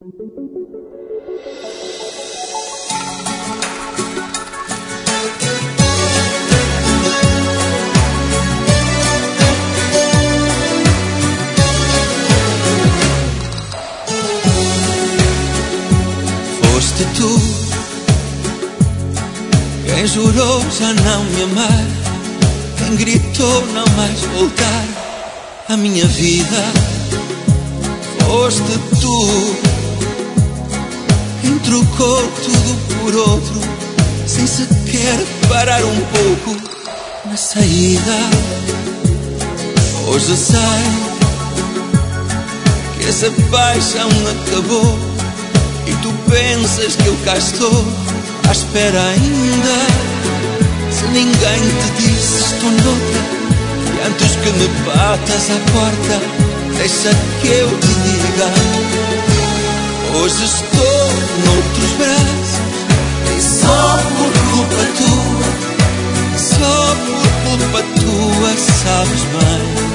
Foste tu quem jurou já não me amar, quem gritou não mais voltar à minha vida. Foste tu quem trocou tudo por outro, sem sequer parar um pouco na saída. Hoje sei que essa paixão acabou e tu pensas que eu cá estou à espera ainda. Se ninguém te disse estou noutra, e antes que me batas à porta, deixa que eu te diga. Hoje estou noutros braços, e só por culpa tua, só por culpa tua, sabes bem.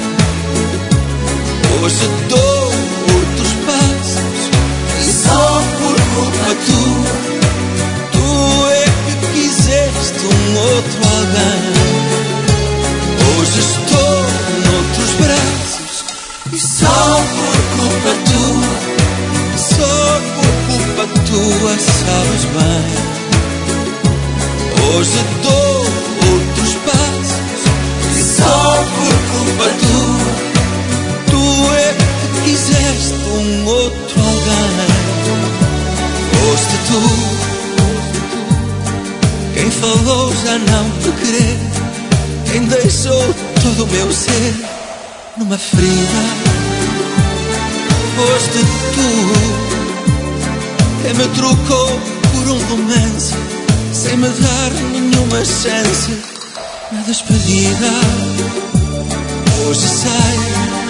Hoje dou outros passos, e só por culpa tua, tu é que quiseste outro alguém. Hoje estou noutros braços, e só por culpa tua, só por culpa tua, sabes bem. Hoje dou outros passos, e só por culpa tua, tu é que quiseste outro alguém. Foste tu quem falou já não te querer, quem deixou todo o meu ser numa ferida. Foste tu quem me trocou por um romance, sem me dar nenhuma chance na despedida. Hoje sei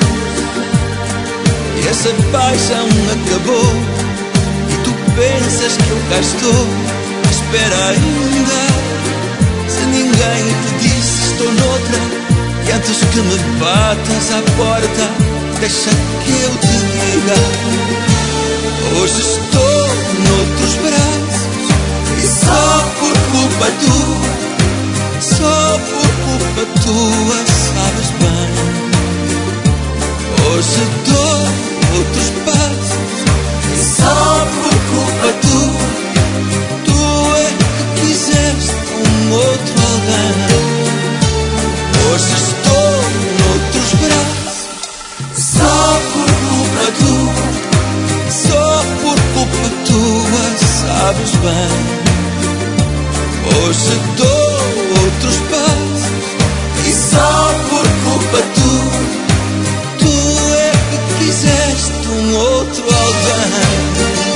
que essa paixão acabou e tu pensas que eu cá estou à espera ainda. Se ninguém te disse estou noutra, e antes que me batas à porta, deixa que eu te diga. Hoje estou noutros braços, e só por culpa tua, só por culpa tua, sabes bem. Hoje dou outros passos, e só por culpa tua, tu é que quiseste outro alguém. Hoje estou noutros braços, só por culpa tua, só por culpa tua, sabes bem. Hoje dou outros passos, e só por culpa tua, tu é que quiseste outro alguém.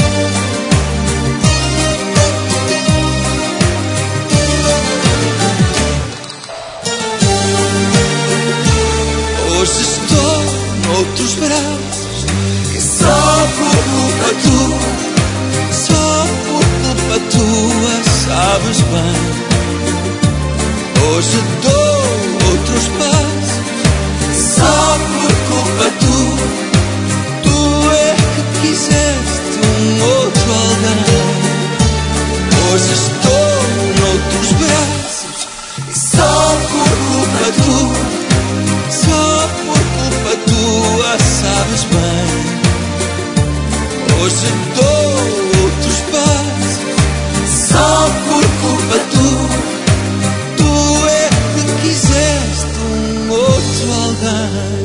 Hoje estou noutros braços, e só por culpa tua, só por culpa tua, sabes bem. Hoje dou outros passos, só por culpa tua, tu é que quiseste outro alguém. Hoje estou noutros braços, e só por culpa tua, só por culpa tua, sabes bem. Hoje dou outros passos, só por culpa tua, tu é que quiseste outro alguém.